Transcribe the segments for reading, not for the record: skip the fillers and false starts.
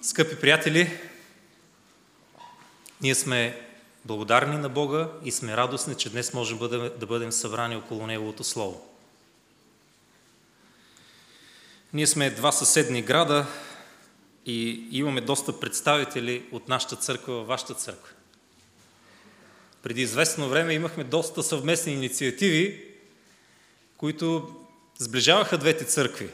Скъпи приятели, ние сме благодарни на Бога и сме радостни, че днес можем да бъдем събрани около Неговото Слово. Ние сме два съседни града и имаме доста представители от нашата църква във вашата църква. Преди известно време имахме доста съвместни инициативи, които сближаваха двете църкви.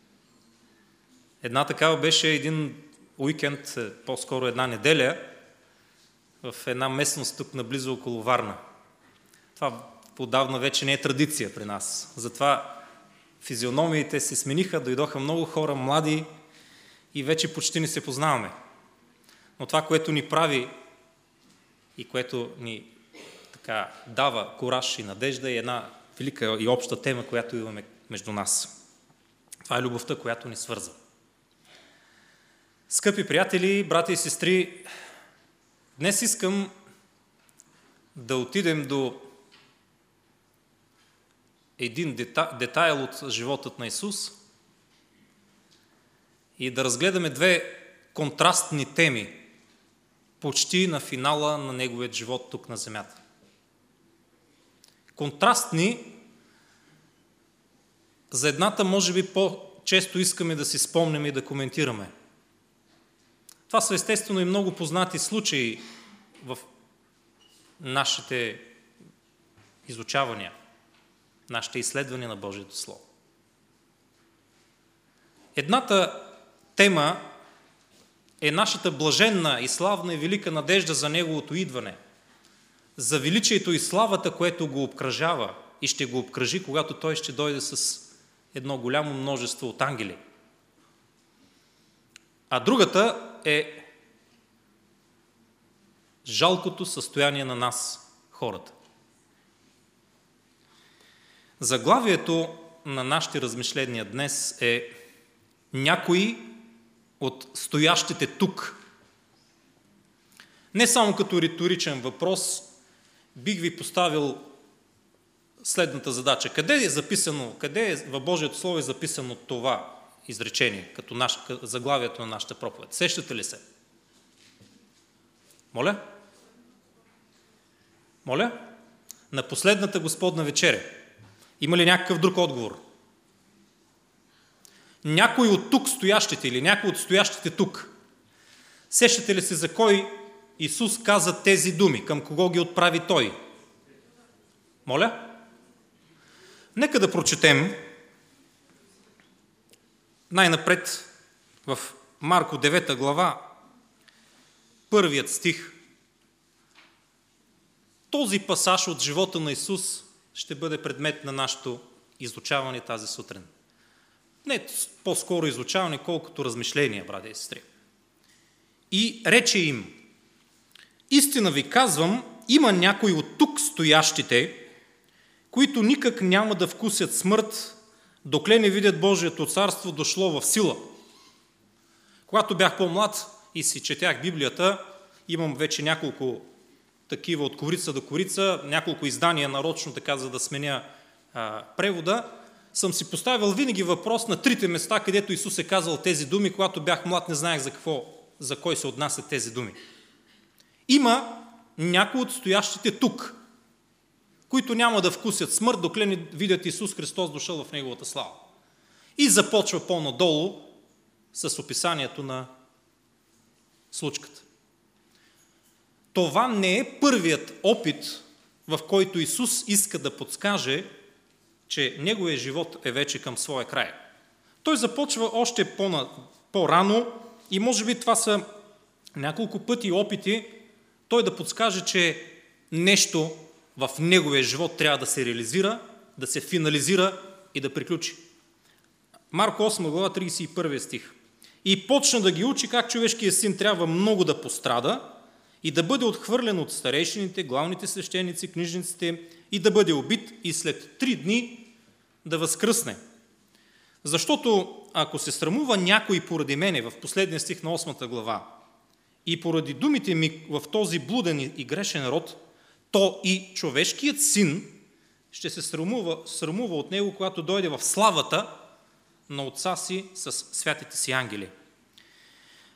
Една такава беше един уикенд, по-скоро една неделя, в една местност тук наблизо около Варна. Това отдавна вече не е традиция при нас. Затова физиономиите се смениха, дойдоха много хора, млади и вече почти не се познаваме. Но това, което ни прави и което ни дава кураж и надежда е една велика и обща тема, която имаме между нас. Това е любовта, която ни свързва. Скъпи приятели, брати и сестри, днес искам да отидем до един детайл от животът на Исус и да разгледаме две контрастни теми почти на финала на Неговият живот тук на земята. Контрастни, за едната може би по-често искаме да си спомним и да коментираме. Това са естествено и много познати случаи в нашите изучавания, нашите изследвания на Божието Слово. Едната тема е нашата блаженна и славна и велика надежда за Неговото идване, за величието и славата, което го обкръжава и ще го обкръжи, когато Той ще дойде с едно голямо множество от ангели. А другата е жалкото състояние на нас, хората. Заглавието на нашите размишления днес е някои от стоящите тук. Не само като риторичен въпрос, бих ви поставил следната задача. Къде в Божието Слово е записано това изречение, като заглавието на нашата проповед? Сещате ли се? Моля? На последната Господна вечеря. Има ли някакъв друг отговор? Някой от тук стоящите или някой от стоящите тук, сещате ли се за кой Исус каза тези думи? Към кого ги отправи Той? Моля? Нека да прочетем най-напред в Марко 9 глава, първият стих. Този пасаж от живота на Исус ще бъде предмет на нашето изучаване тази сутрин. Не по-скоро изучаване, колкото размишления, братя и сестри. И рече им: истина ви казвам, има някои от тук стоящите, които никак няма да вкусят смърт, докле не видят Божието царство дошло в сила. Когато бях по-млад и си четях Библията, имам вече няколко такива от корица до корица, няколко издания нарочно, така за да сменя превода, съм си поставил винаги въпрос на трите места, където Исус е казал тези думи. Когато бях млад, не знаех за кой се отнасят тези думи. Има някои от стоящите тук, които няма да вкусят смърт, докле не видят Исус Христос дошъл в Неговата слава. И започва по-надолу с описанието на случката. Това не е първият опит, в който Исус иска да подскаже, че Неговият живот е вече към своя край. Той започва още по-рано и може би това са няколко пъти опити Той да подскаже, че нещо в Неговия живот трябва да се реализира, да се финализира и да приключи. Марко 8 глава 31 стих. И почна да ги учи как човешкият син трябва много да пострада и да бъде отхвърлен от старейшините, главните свещеници, книжниците и да бъде убит и след 3 дни да възкръсне. Защото ако се срамува някой поради мене, в последния стих на 8 глава, и поради думите ми в този блуден и грешен род, то и човешкият син ще се срамува от него, когато дойде в славата на Отца си с святите си ангели.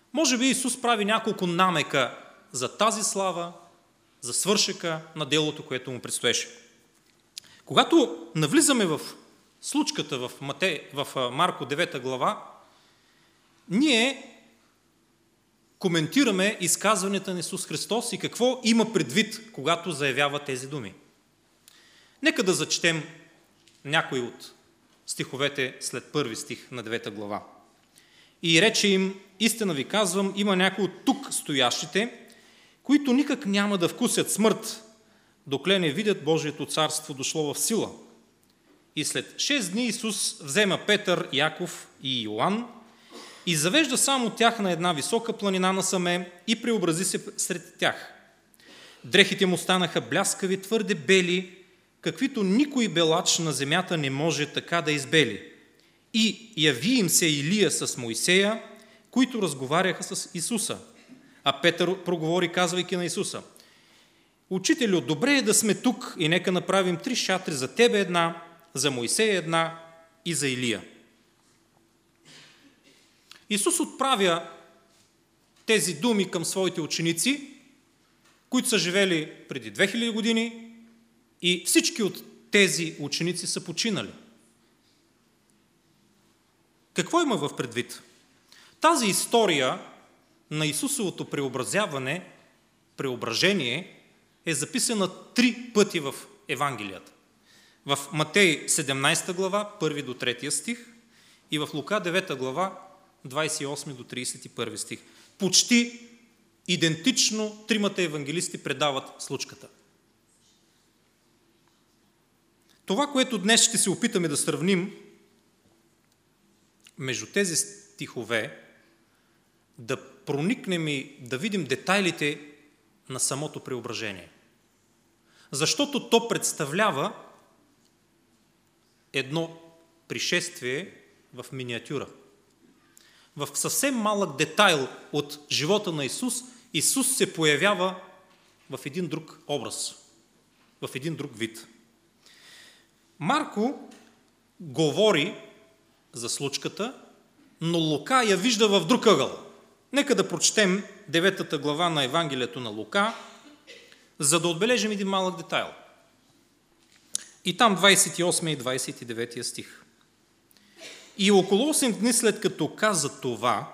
Може би Исус прави няколко намека за тази слава, за свършека на делото, което му предстоеше. Когато навлизаме в случката в Марко 9 глава, ние коментираме изказванията на Исус Христос и какво има предвид, когато заявява тези думи. Нека да зачетем някои от стиховете след първи стих на 9 глава. И рече им: истина ви казвам, има някои от тук стоящите, които никак няма да вкусят смърт, докле не видят Божието царство дошло в сила. И след 6 дни Исус взема Петър, Яков и Йоан и завежда само тях на една висока планина насаме и преобрази се сред тях. Дрехите му станаха бляскави, твърде бели, каквито никой белач на земята не може така да избели. И яви им се Илия с Мойсея, които разговаряха с Исуса. А Петър проговори, казвайки на Исуса: Учителю, добре е да сме тук и нека направим 3 шатри, за тебе една, за Мойсея една и за Илия. Исус отправя тези думи към своите ученици, които са живели преди 2000 години, и всички от тези ученици са починали. Какво има в предвид? Тази история на Исусовото преображение е записана 3 пъти в Евангелията. В Матей 17 глава, 1 до 3 стих, и в Лука 9 глава, 28 до 31 стих. Почти идентично 3 евангелисти предават случката. Това, което днес ще се опитаме да сравним между тези стихове, да проникнем и да видим детайлите на самото преображение. Защото то представлява едно пришествие в миниатюра. В съвсем малък детайл от живота на Исус, Исус се появява в един друг образ, в един друг вид. Марко говори за случката, но Лука я вижда в друг ъгъл. Нека да прочетем 9 глава на Евангелието на Лука, за да отбележим един малък детайл. И там 28 и 29 стих. И около 8 дни след като каза това,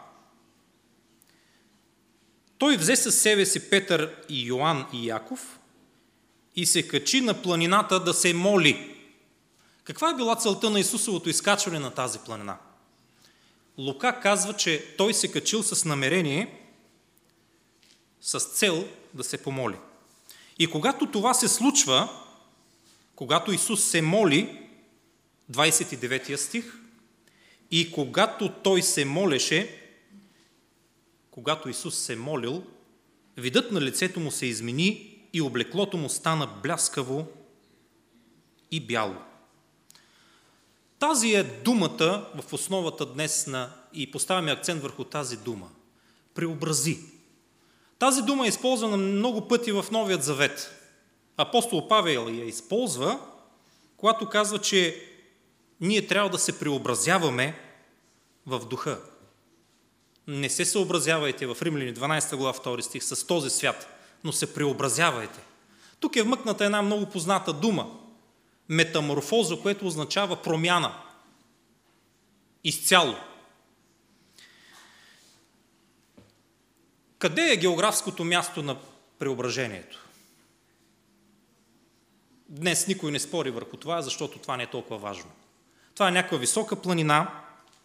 той взе със себе си Петър и Йоан и Яков и се качи на планината да се моли. Каква е била целта на Исусовото изкачване на тази планина? Лука казва, че той се качил с намерение, с цел да се помоли. И когато това се случва, когато Исус се моли, 29 стих, и когато той се молеше, когато Исус се молил, видът на лицето му се измени и облеклото му стана бляскаво и бяло. Тази е думата в основата днес и поставяме акцент върху тази дума. Преобрази. Тази дума е използвана много пъти в Новият Завет. Апостол Павел я използва, когато казва, че ние трябва да се преобразяваме в духа. Не се съобразявайте в Римляни 12 глава 2 стих с този свят, но се преобразявайте. Тук е вмъкната една много позната дума. Метаморфоза, което означава промяна. Изцяло. Къде е географското място на преображението? Днес никой не спори върху това, защото това не е толкова важно. Това е някаква висока планина,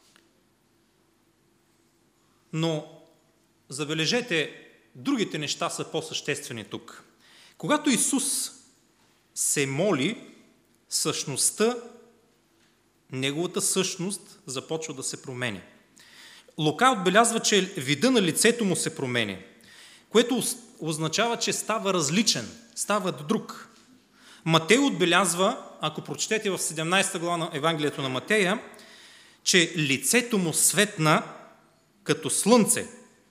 но забележете, другите неща са по-съществени тук. Когато Исус се моли, същността, неговата същност започва да се променя. Лука отбелязва, че вида на лицето му се променя, което означава, че става различен, става друг. Матей отбелязва, ако прочетете в 17 глава на Евангелието на Матея, че лицето му светна като слънце.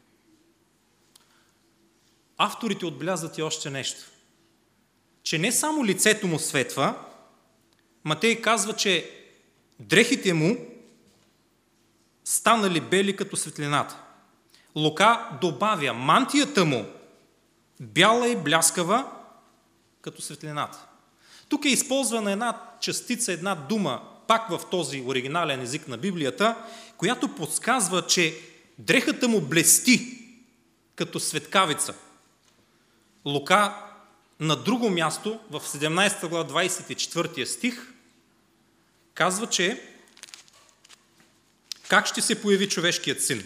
Авторите отбелязват и още нещо. Че не само лицето му светва, Матей казва, че дрехите му станали бели като светлината. Лука добавя: мантията му бяла и бляскава като светлината. Тук е използвана една частица, една дума, пак в този оригинален език на Библията, която подсказва, че дрехата му блести като светкавица. Лука на друго място, в 17 глава 24 стих, казва, че как ще се появи човешкият син.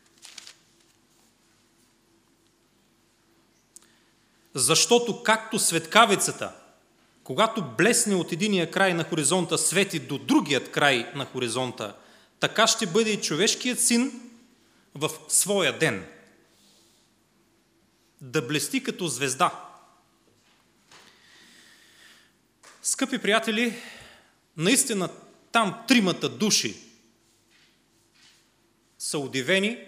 Защото както светкавицата, когато блесне от единия край на хоризонта, свети до другият край на хоризонта, така ще бъде и човешкият син в своя ден. Да блести като звезда. Скъпи приятели, наистина там тримата души са удивени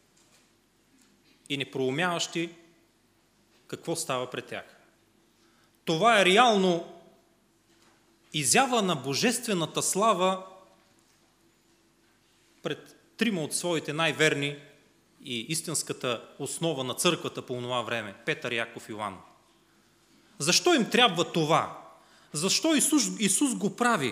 и непроумяващи какво става пред тях. Това е реално изява на божествената слава пред трима от своите най-верни и истинската основа на църквата по това време – Петър, Яков и Йоан. Защо им трябва това? Защо Исус го прави?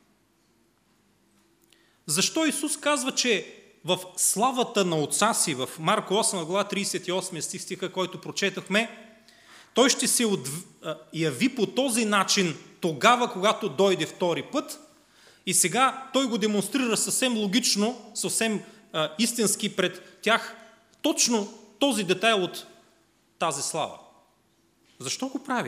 Защо Исус казва, че в славата на Отца си, в Марко 8 глава 38 стиха, който прочетахме, той ще се яви по този начин тогава, когато дойде втори път, и сега той го демонстрира съвсем логично, съвсем истински пред тях точно този детайл от тази слава. Защо го прави?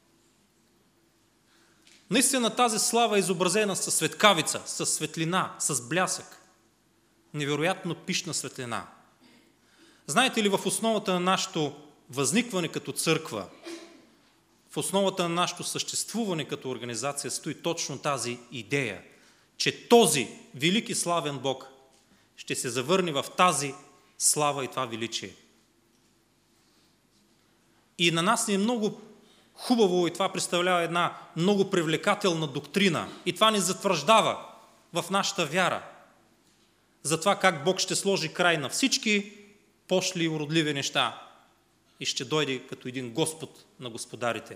Наистина тази слава е изобразена със светкавица, със светлина, с блясък. Невероятно пищна светлина. Знаете ли, в основата на нашето възникване като църква, в основата на нашето съществуване като организация стои точно тази идея, че този велик и славен Бог ще се завърне в тази слава и това величие. И на нас ни е много хубаво и това представлява една много привлекателна доктрина. И това ни затвърждава в нашата вяра за това как Бог ще сложи край на всички пошли и уродливи неща и ще дойде като един Господ на господарите.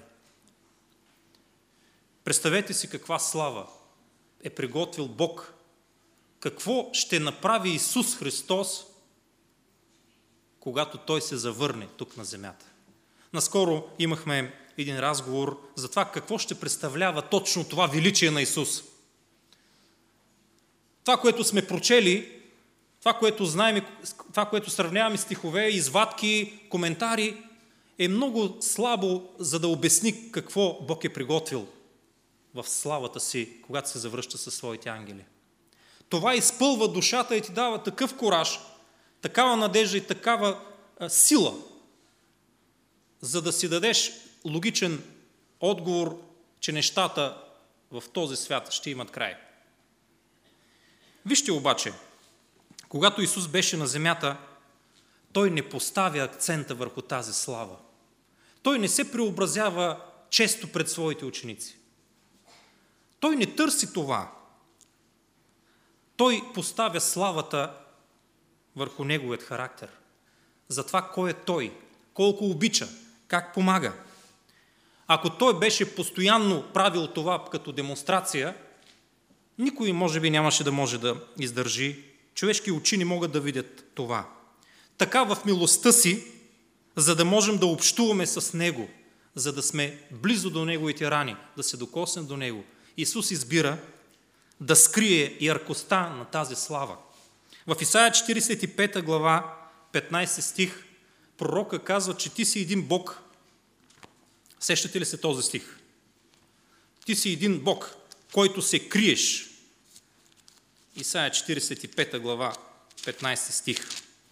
Представете си каква слава е приготвил Бог, какво ще направи Исус Христос, когато Той се завърне тук на земята. Наскоро имахме един разговор за това какво ще представлява точно това величие на Исус. Това, което сме прочели, това, което знаем, това, което сравняваме стихове, извадки, коментари, е много слабо, за да обясни какво Бог е приготвил в славата си, когато се завръща със своите ангели. Това изпълва душата и ти дава такъв кураж, такава надежда и такава сила, за да си дадеш логичен отговор, че нещата в този свят ще имат край. Вижте обаче, когато Исус беше на земята, Той не поставя акцента върху тази слава. Той не се преобразява често пред своите ученици. Той не търси това. Той поставя славата върху неговият характер. За това кой е Той, колко обича, как помага. Ако Той беше постоянно правил това като демонстрация, никой може би нямаше да може да издържи. Човешки очи не могат да видят това. Така в милостта си, за да можем да общуваме с Него, за да сме близо до Неговите рани, да се докоснем до Него, Исус избира да скрие яркостта на тази слава. В Исаия 45 глава, 15 стих, пророка казва, че ти си един Бог. Сещате ли се този стих? Ти си един Бог, който се криеш. Исаия 45 глава, 15 стих.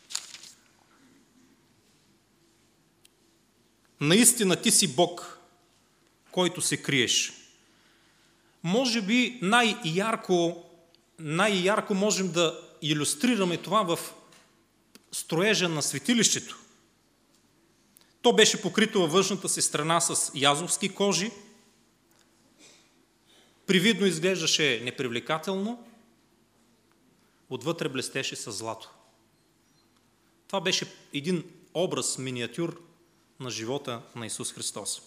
Наистина ти си Бог, който се криеш. Може би най-ярко можем да илюстрираме това в строежа на светилището. То беше покрито във външната си страна с язовски кожи. Привидно изглеждаше непривлекателно, отвътре блестеше със злато. Това беше един образ, миниатюр на живота на Исус Христос.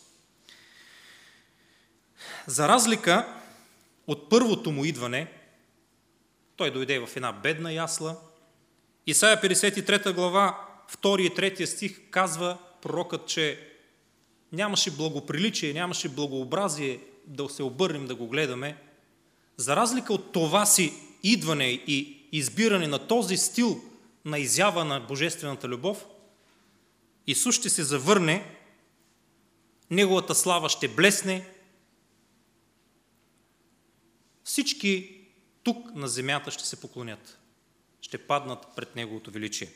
За разлика от първото му идване, той дойде в една бедна ясла. Исаия 53 глава, 2 и 3 стих казва пророкът, че нямаше благоприличие, нямаше благообразие да се обърнем да го гледаме. За разлика от това си идване и избиране на този стил на изява на божествената любов, Исус ще се завърне, неговата слава ще блесне, всички тук на земята ще се поклонят, ще паднат пред неговото величие.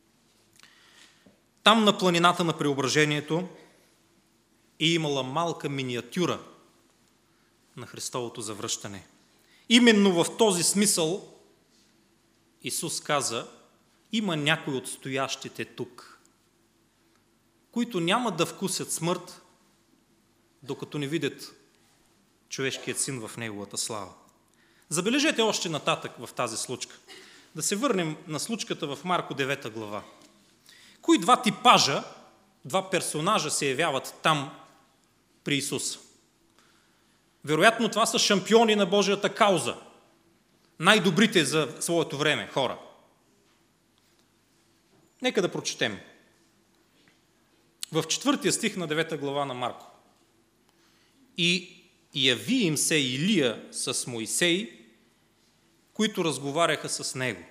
Там на планината на преображението е имала малка миниатюра на Христовото завръщане. Именно в този смисъл Исус каза, има някои от стоящите тук, които няма да вкусят смърт, докато не видят човешкият син в неговата слава. Забележете още нататък в тази случка. Да се върнем на случката в Марко 9 глава. Кои два типажа, два персонажа се явяват там при Исус? Вероятно това са шампиони на Божията кауза. Най-добрите за своето време хора. Нека да прочетем. В 4 стих на 9 глава на Марко. И яви им се Илия с Моисей, които разговаряха с него.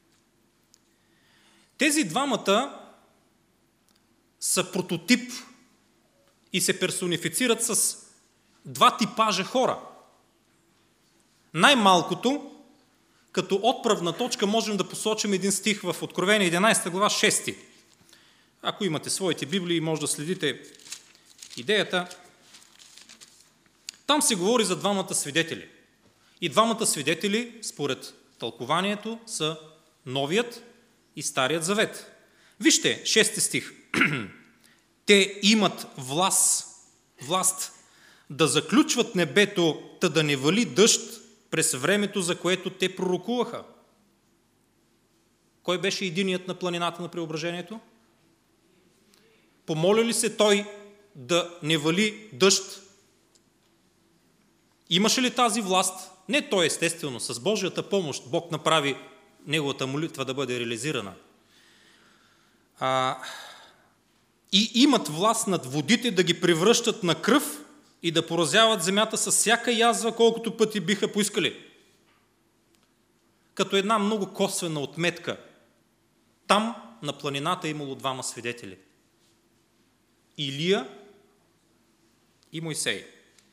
Тези двамата са прототип и се персонифицират с два типажа хора. Най-малкото, като отправна точка, можем да посочим един стих в Откровение 11 глава 6. Ако имате своите Библии, може да следите идеята. Там се говори за двамата свидетели. И двамата свидетели, според тълкованието, са Новият и Старият завет. Вижте, 6 стих. Те имат власт да заключват небето, та да не вали дъжд през времето, за което те пророкуваха. Кой беше единият на планината на преображението? Помоля ли се той да не вали дъжд? Имаше ли тази власт? Не той естествено, с Божията помощ Бог направи неговата молитва да бъде реализирана. И имат власт над водите да ги превръщат на кръв и да поразяват земята с всяка язва, колкото пъти биха поискали. Като една много косвена отметка, там на планината е имало двама свидетели. Илия и Мойсей.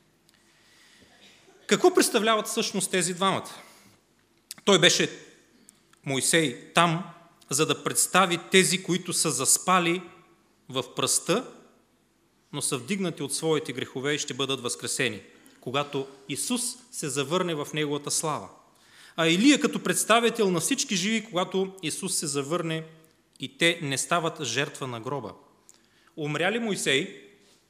Какво представляват всъщност тези двамата? Той беше Мойсей там, за да представи тези, които са заспали в пръста, но са вдигнати от своите грехове и ще бъдат възкресени, когато Исус се завърне в неговата слава. А Илия като представител на всички живи, когато Исус се завърне и те не стават жертва на гроба. Умря ли Мойсей?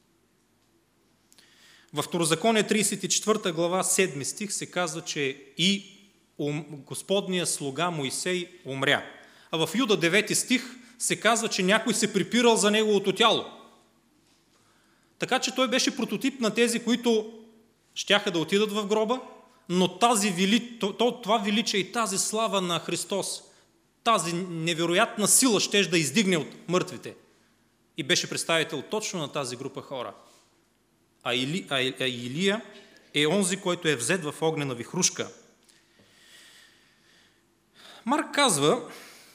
Във Второзаконие 34 глава 7 стих се казва, че и Господния слуга Мойсей умря. А в Юда 9 стих се казва, че някой се припирал за неговото тяло. Така че той беше прототип на тези, които щяха да отидат в гроба, но това величие и тази слава на Христос, тази невероятна сила щеше да издигне от мъртвите. И беше представител точно на тази група хора. А Илия е онзи, който е взет в огнена вихрушка. Марк казва,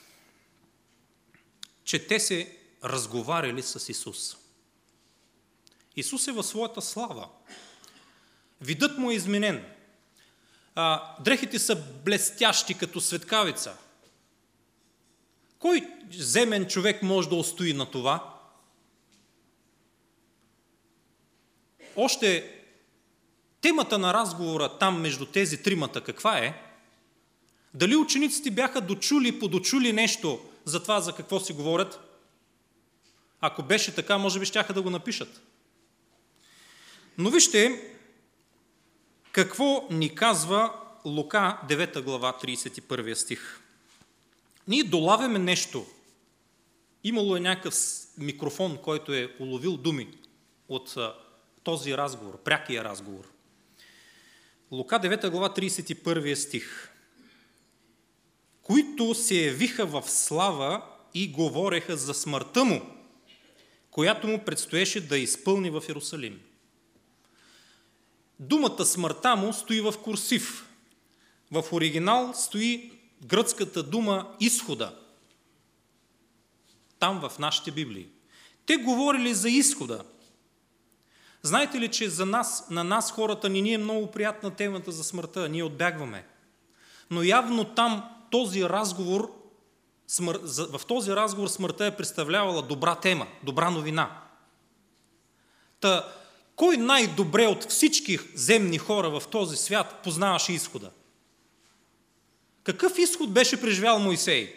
че те се разговаряли с Исус. Исус е в своята слава. Видът му е изменен. Дрехите са блестящи като светкавица. Кой земен човек може да устои на това? Още темата на разговора там между тези тримата каква е? Дали учениците бяха подочули нещо за това, за какво си говорят? Ако беше така, може би щяха да го напишат. Но вижте какво ни казва Лука 9 глава 31 стих. Ние долавяме нещо Имало е някакъв микрофон, който е уловил думи от този разговор, прякия разговор. Лука 9 глава 31 стих. Които се явиха в слава и говореха за смъртта му, която му предстоеше да изпълни в Йерусалим. Думата смъртта му стои в курсив. В оригинал стои гръцката дума изхода. Там в нашите Библии. Те говорили за изхода. Знаете ли, че на нас хората ни е много приятна темата за смъртта, ние отбягваме. Но явно там в този разговор смъртта е представлявала добра тема, добра новина. Кой най-добре от всички земни хора в този свят познаваше изхода? Какъв изход беше преживял Мойсей?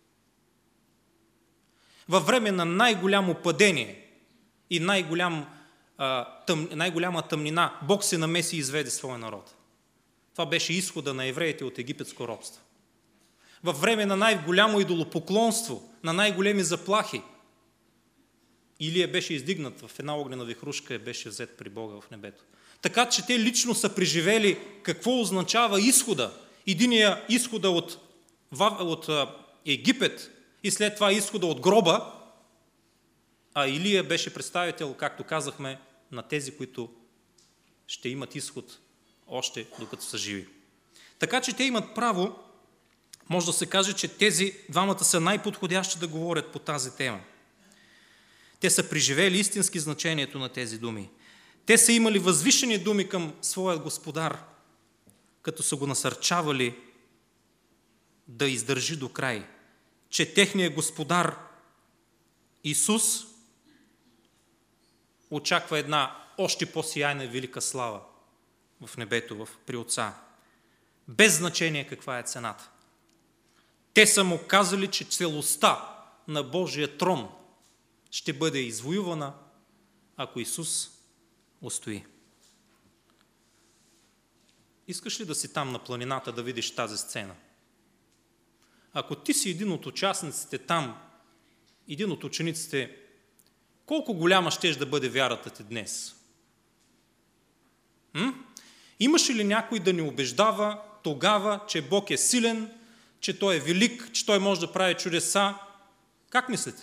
Във време на най-голямо падение и най-голяма тъмнина, Бог се намеси и изведе своя народ. Това беше изхода на евреите от египетско робство. Във време на най-голямо идолопоклонство, на най-големи заплахи, Илия беше издигнат в една огнена вихрушка и беше взет при Бога в небето. Така че те лично са преживели какво означава изхода. Единия изхода от Египет и след това изхода от гроба, а Илия беше представител, както казахме, на тези, които ще имат изход още докато са живи. Така че те имат право, може да се каже, че тези двамата са най-подходящи да говорят по тази тема. Те са преживели истински значението на тези думи. Те са имали възвишени думи към своя Господар, като са го насърчавали да издържи до край, че техният Господар Исус очаква една още по-сияйна и велика слава в небето, при Отца. Без значение каква е цената. Те са му казали, че целостта на Божия трон ще бъде извоювана, ако Исус устои. Искаш ли да си там на планината да видиш тази сцена? Ако ти си един от участниците там, един от учениците, колко голяма щеш да бъде вярата ти днес? Имаше ли някой да ни убеждава тогава, че Бог е силен, че Той е велик, че Той може да прави чудеса? Как мислите?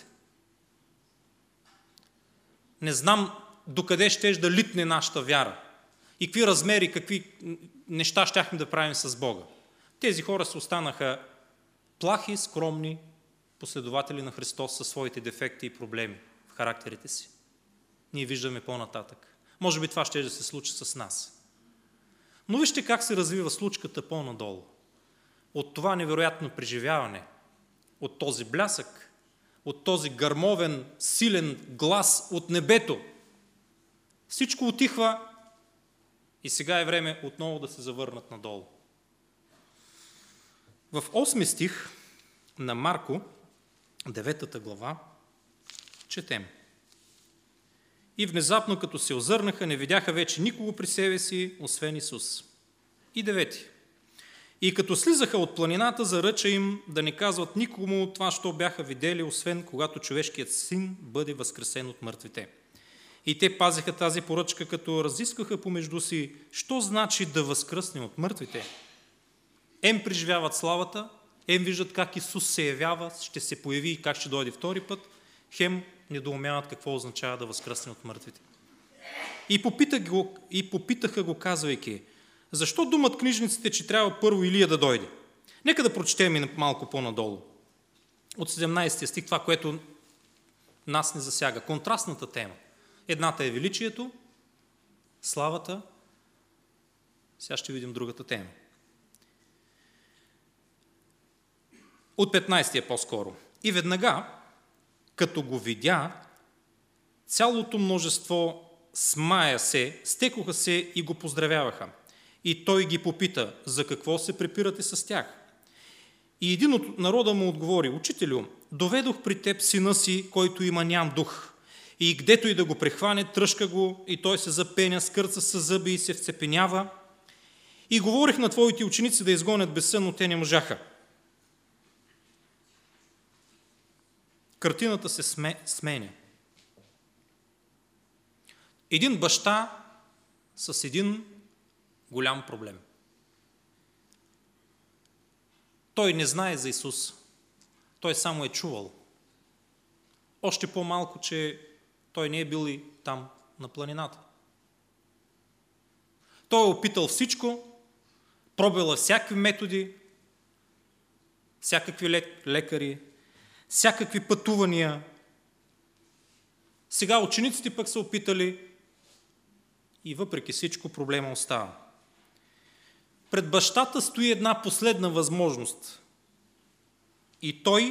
Не знам докъде щеш да литне нашата вяра и какви размери, какви неща щяхме да правим с Бога. Тези хора се останаха плахи, скромни последователи на Христос със своите дефекти и проблеми в характерите си. Ние виждаме по-нататък. Може би това ще да се случи с нас. Но вижте как се развива случката по-надолу. От това невероятно преживяване, от този блясък, от този гърмовен, силен глас от небето, всичко утихва и сега е време отново да се завърнат надолу. В 8 стих на Марко, 9 глава, четем. И внезапно, като се озърнаха, не видяха вече никого при себе си, освен Исус. И 9. И като слизаха от планината, заръча им да не казват никому от това, що бяха видели, освен когато човешкият син бъде възкресен от мъртвите. И те пазиха тази поръчка, като разискваха помежду си, що значи да възкръсне от мъртвите. Ем преживяват славата, ем виждат как Исус се явява, ще се появи и как ще дойде втори път, хем недоумяват какво означава да възкръсне от мъртвите. И попитаха го, казвайки, защо думат книжниците, че трябва първо Илия да дойде? Нека да прочетем малко по-надолу. От 17 стих, това, което нас не засяга. Контрастната тема. Едната е величието, славата. Сега ще видим другата тема. От 15 по-скоро. И веднага, като го видя, цялото множество смая се, стекоха се и го поздравяваха. И той ги попита, за какво се препирате с тях? И един от народа му отговори, учителю, доведох при теб сина си, който има ням дух. И гдето и да го прехване, тръжка го, и той се запеня, скърца със зъби и се вцепенява. И говорих на твоите ученици да изгонят безсън, но те не можаха. Картината се сменя. Един баща с един голям проблем. Той не знае за Исус. Той само е чувал. Още по-малко, че той не е бил и там на планината. Той е опитал всичко, пробил всякакви методи, всякакви лекари, всякакви пътувания. Сега учениците пък са опитали и въпреки всичко проблема остава. Пред бащата стои една последна възможност. И той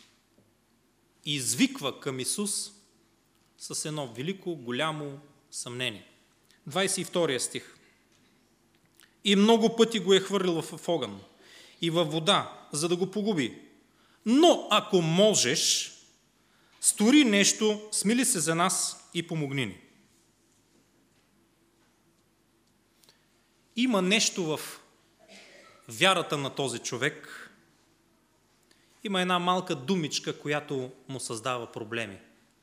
извиква към Исус с едно велико, голямо съмнение. 22 стих. И много пъти го е хвърлил в огън и във вода, за да го погуби. Но ако можеш, стори нещо, смили се за нас и помогни ни. Има нещо в вярата на този човек. Има една малка думичка, която му създава проблеми.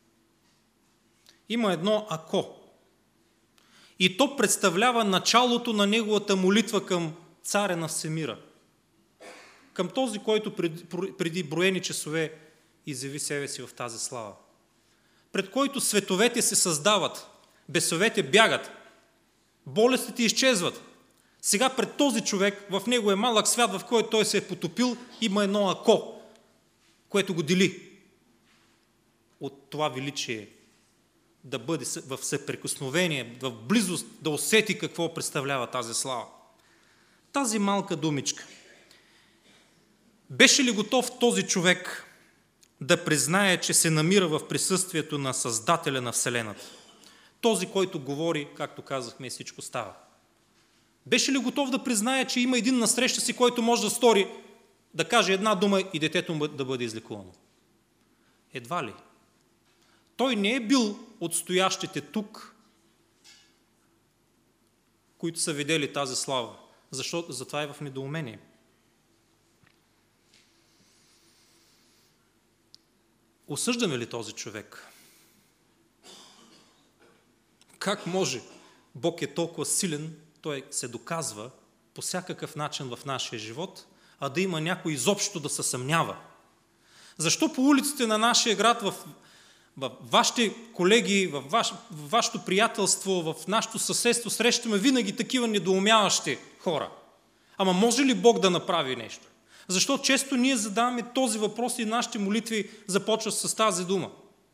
Има едно ако. И то представлява началото на неговата молитва към царя на всемира. Към този, който преди броени часове изяви себе си в тази слава. Пред който световете се създават, бесовете бягат, болестите изчезват. Сега пред този човек, в него е малък свят, в който той се е потопил, има едно ако, което го дели от това величие, да бъде в съприкосновение, в близост, да усети какво представлява тази слава. Тази малка думичка. Беше ли готов този човек да признае, че се намира в присъствието на Създателя на Вселената? Този, който говори, както казахме, и всичко става. Беше ли готов да признае, че има един насреща си, който може да стори, да каже една дума и детето му да бъде излекувано? Едва ли. Той не е бил от стоящите тук, които са видели тази слава. Защото затова е в недоумение. Осъждаме ли този човек? Как може? Бог е толкова силен, той се доказва по всякакъв начин в нашия живот, а да има някой изобщо да се съмнява. Защо по улиците на нашия град, в вашите колеги, в вашето приятелство, в нашето съседство срещаме винаги такива недоумяващи хора? Ама може ли Бог да направи нещо? Защо често ние задаваме този въпрос и нашите молитви започват с тази дума?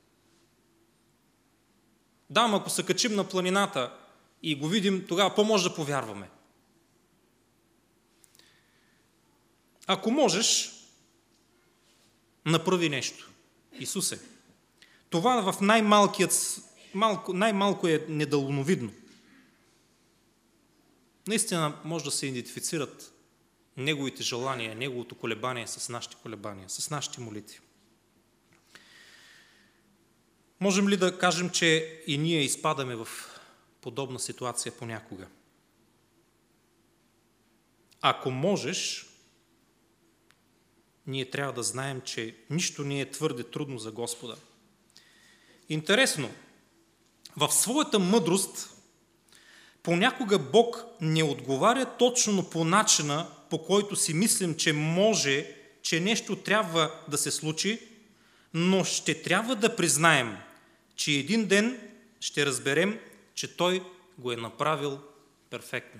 Да, ако се качим на планината и го видим, тогава по-може да повярваме. Ако можеш, направи нещо. Исусе. Това в най-малко е недалновидно. Наистина може да се идентифицират неговите желания, неговото колебание с нашите колебания, с нашите молитви. Можем ли да кажем, че и ние изпадаме в подобна ситуация понякога? Ако можеш, ние трябва да знаем, че нищо не е твърде трудно за Господа. Интересно, в своята мъдрост понякога Бог не отговаря точно по начина, по който си мислим, че може, че нещо трябва да се случи, но ще трябва да признаем, че един ден ще разберем, че Той го е направил перфектно.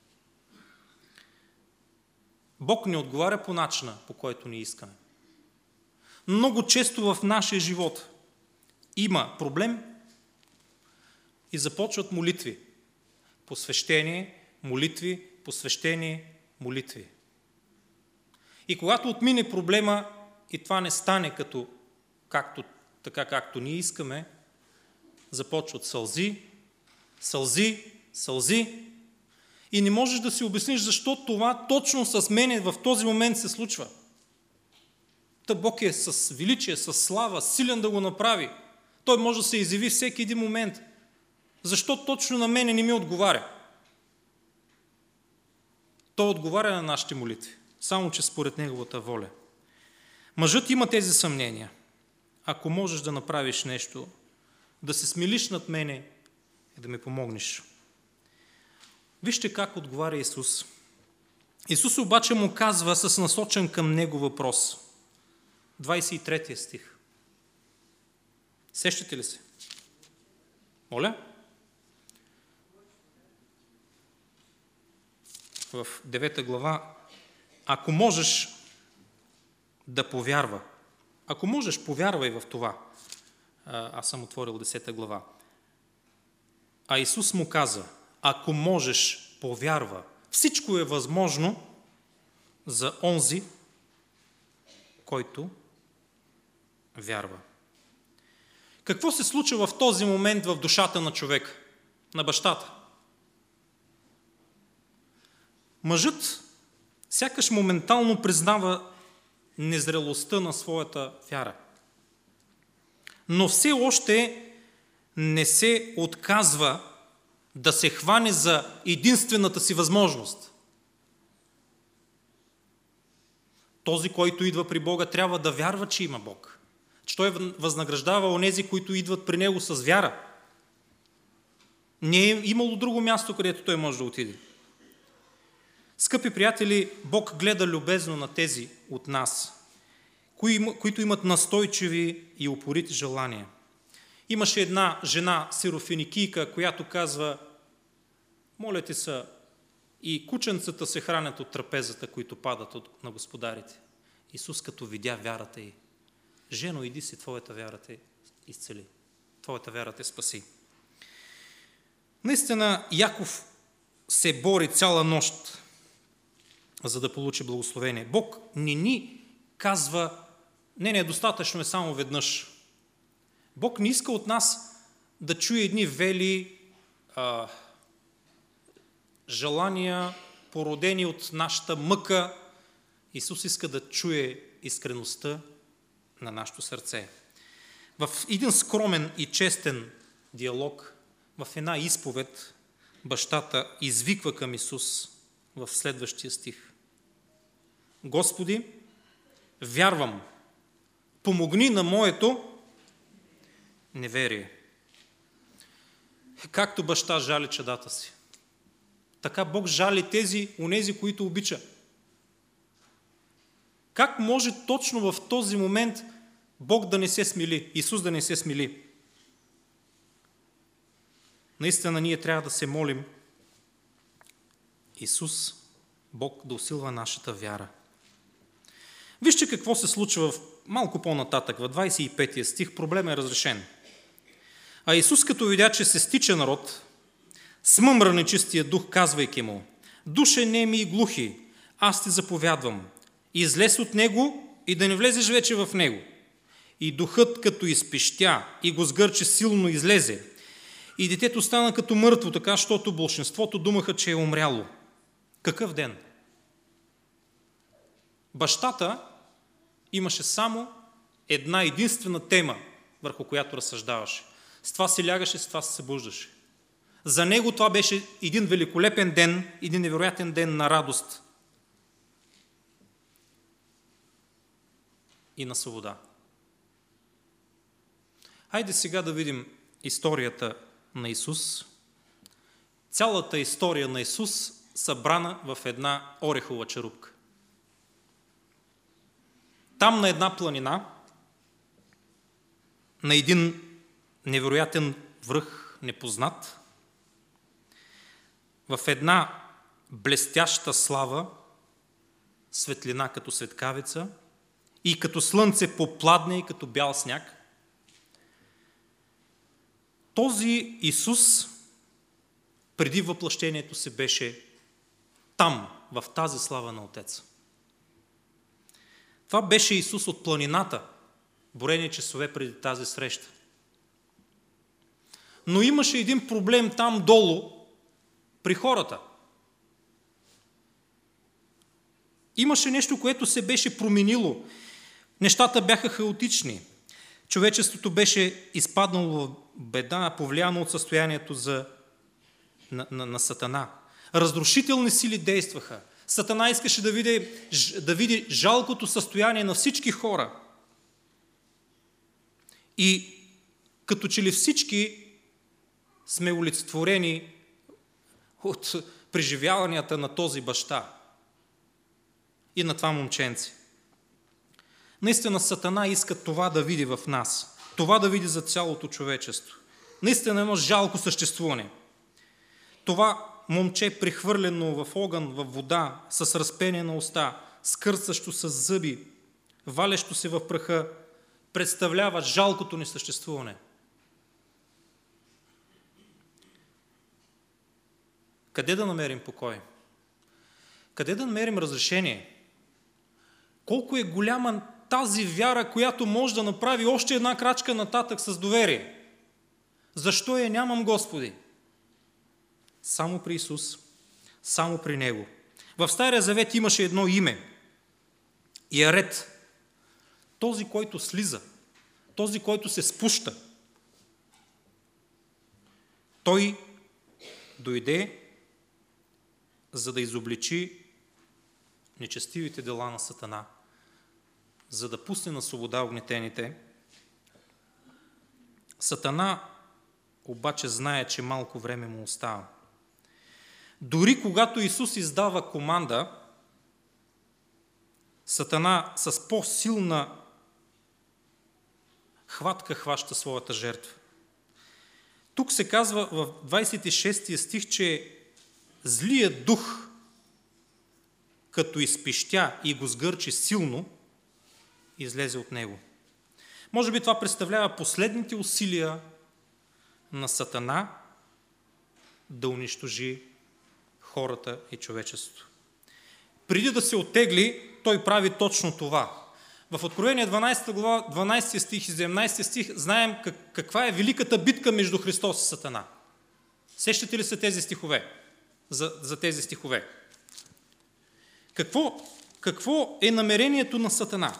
Бог не отговаря по начина, по който ни искаме. Много често в нашия живот има проблем и започват молитви. Посвещение, молитви, посвещение, молитви. И когато отмине проблема и това не стане така както ние искаме, започват сълзи, сълзи, сълзи и не можеш да си обясниш защо това точно с мене в този момент се случва. Та Бог е с величие, с слава, силен да го направи. Той може да се изяви всеки един момент. Защо точно на мене не ми отговаря? Той отговаря на нашите молитви, само че според Неговата воля. Мъжът има тези съмнения. ако можеш да направиш нещо, да се смилиш над мене и да ми помогнеш. Вижте как отговаря Исус. Исус обаче му казва с насочен към него въпрос. 23 стих. Сещате ли се? Моля? В 9 глава. Ако можеш да повярва. Ако можеш, повярвай в това. Аз съм отворил 10 глава. А Исус му каза, ако можеш, повярва. Всичко е възможно за онзи, който вярва. Какво се случва в този момент в душата на човека, на бащата? Мъжът сякаш моментално признава незрелостта на своята вяра. Но все още не се отказва да се хване за единствената си възможност. Този, който идва при Бога, трябва да вярва, че има Бог. Че Той възнаграждава онези, които идват при Него с вяра. Не е имало друго място, където Той може да отиде. Скъпи приятели, Бог гледа любезно на тези от нас, които имат настойчиви и упорити желания. Имаше една жена, сирофиникийка, която казва, моля ти се, и кученцата се хранят от трапезата, които падат на господарите. Исус, като видя вярата й, жено, иди си, твоята вяра те изцели. Твоята вяра те спаси. Наистина, Яков се бори цяла нощ, за да получи благословение. Бог не ни казва, не, достатъчно е само веднъж. Бог не иска от нас да чуе едни вели желания, породени от нашата мъка. Исус иска да чуе искреността на нашето сърце. В един скромен и честен диалог, в една изповед, бащата извиква към Исус в следващия стих. Господи, вярвам, помогни на моето неверие. Както баща жали чадата си, така Бог жали онези, които обича. Как може точно в този момент Бог да не се смили, Исус да не се смили? Наистина ние трябва да се молим Исус, Бог, да усилва нашата вяра. Вижте какво се случва малко по-нататък, в 25 стих, проблем е разрешен. А Исус, като видя, че се стича народ, смъмра нечистия дух, казвайки му, душе неми и глухи, аз ти заповядвам, излез от него и да не влезеш вече в него. И духът, като изпищя и го сгърче силно, излезе. И детето стана като мъртво, така, защото болшинството думаха, че е умряло. Какъв ден? Бащата имаше само една единствена тема, върху която разсъждаваше. С това се лягаше, с това се събуждаше. За него това беше един великолепен ден, един невероятен ден на радост и на свобода. Хайде сега да видим историята на Исус. Цялата история на Исус събрана в една орехова черупка. Там на една планина, на един невероятен връх, непознат, в една блестяща слава, светлина като светкавица и като слънце попладне и като бял сняг, този Исус преди въплъщението си беше там, в тази слава на Отеца. Това беше Исус от планината, броени часове преди тази среща. Но имаше един проблем там долу, при хората. Имаше нещо, което се беше променило. Нещата бяха хаотични. Човечеството беше изпаднало в беда, повлияно от състоянието на Сатана. Разрушителни сили действаха. Сатана искаше да види жалкото състояние на всички хора. И като че ли всички сме олицетворени от преживяванията на този баща и на това момченце. Наистина Сатана иска това да види в нас, това да види за цялото човечество. Наистина едно жалко съществуване. Това момче, прехвърлено в огън, в вода, с разпение на уста, скърцащо с зъби, валещо се в праха, представлява жалкото ни съществуване. Къде да намерим покой? Къде да намерим разрешение? Колко е голяма тази вяра, която може да направи още една крачка нататък с доверие? Защо я нямам, Господи? Само при Исус, само при Него. В Стария Завет имаше едно име – Яред. Този, който слиза, този, който се спуща. Той дойде, за да изобличи нечестивите дела на Сатана, за да пусне на свобода огнетените. Сатана обаче знае, че малко време му остава. Дори когато Исус издава команда, Сатана с по-силна хватка хваща своята жертва. Тук се казва в 26 стих, че злият дух, като изпищя и го сгърчи силно, излезе от него. Може би това представлява последните усилия на Сатана да унищожи хората и човечеството. Преди да се оттегли, той прави точно това. В Откровение 12 глава, 12 стих и 17 стих знаем каква е великата битка между Христос и Сатана. Сещате ли се тези стихове? За тези стихове. Какво е намерението на Сатана?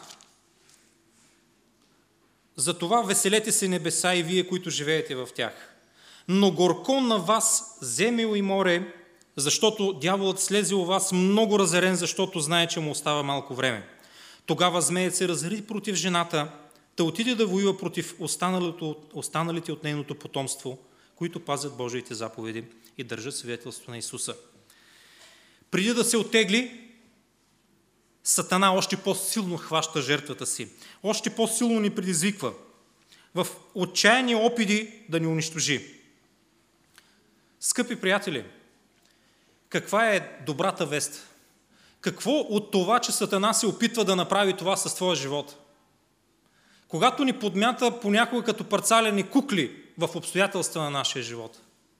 Затова веселете се небеса и вие, които живеете в тях. Но горко на вас земю и море, защото дяволът слезе у вас много разярен, защото знае, че му остава малко време. Тогава змеят се разяри против жената, да отиде да воюва против останалите от нейното потомство, които пазят Божиите заповеди и държат свидетелство на Исуса. Преди да се оттегли, Сатана още по-силно хваща жертвата си, още по-силно ни предизвиква в отчаяни опити да ни унищожи. Скъпи приятели, каква е добрата вест? Какво от това, че Сатана се опитва да направи това с твоя живот? Когато ни подмята понякога като парцалени кукли в обстоятелства на нашия живот.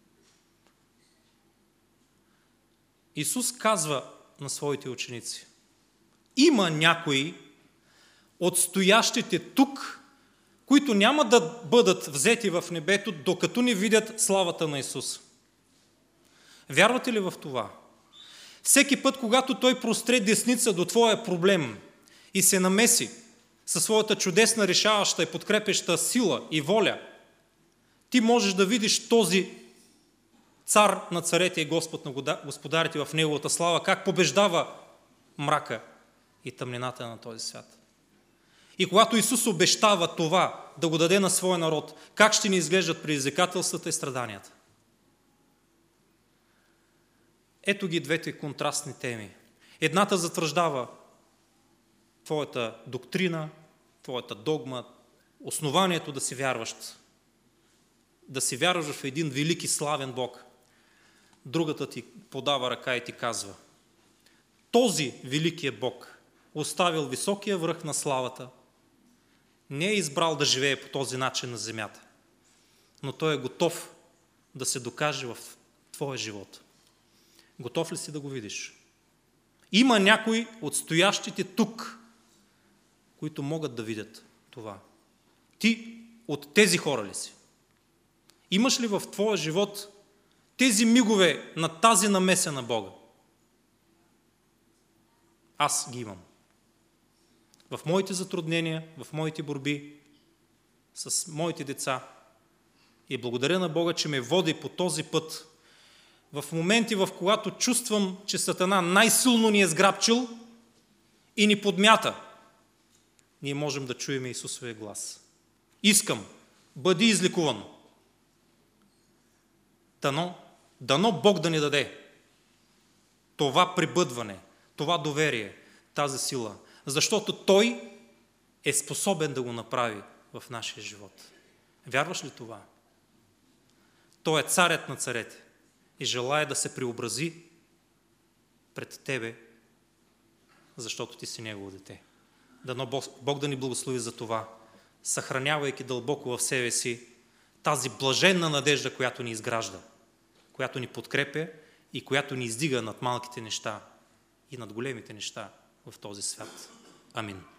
Исус казва на своите ученици: има някои от стоящите тук, които няма да бъдат взети в небето, докато не видят славата на Исус. Вярвате ли в това? Всеки път, когато Той простре десница до твоя проблем и се намеси със своята чудесна, решаваща и подкрепеща сила и воля, ти можеш да видиш този цар на царете и Господ на господарите в Неговата слава, как побеждава мрака и тъмнината на този свят. И когато Исус обещава това да го даде на своя народ, как ще ни изглеждат предизвикателствата и страданията? Ето ги двете контрастни теми. Едната затвърждава твоята доктрина, твоята догма, основанието да си вярващ. Да си вярваш в един велики славен Бог. Другата ти подава ръка и ти казва: този великия Бог, оставил високия връх на славата, не е избрал да живее по този начин на земята, но Той е готов да се докаже в твоя живот. Готов ли си да го видиш? Има някои от стоящите тук, които могат да видят това. Ти от тези хора ли си? Имаш ли в твоя живот тези мигове на тази намеса на Бога? Аз ги имам. В моите затруднения, в моите борби с моите деца. И благодаря на Бога, че ме води по този път. В моменти, в когато чувствам, че Сатана най-силно ни е сграбчил и ни подмята, ние можем да чуем Исусовия глас. искам, бъди излекуван. Дано Бог да ни даде това прибъдване, това доверие, тази сила, защото Той е способен да го направи в нашия живот. Вярваш ли това? Той е царят на царете и желая да се преобрази пред тебе, защото ти си Негово дете. Дано Бог да ни благослови за това, съхранявайки дълбоко в себе си тази блаженна надежда, която ни изгражда, която ни подкрепя и която ни издига над малките неща и над големите неща в този свят. Амин.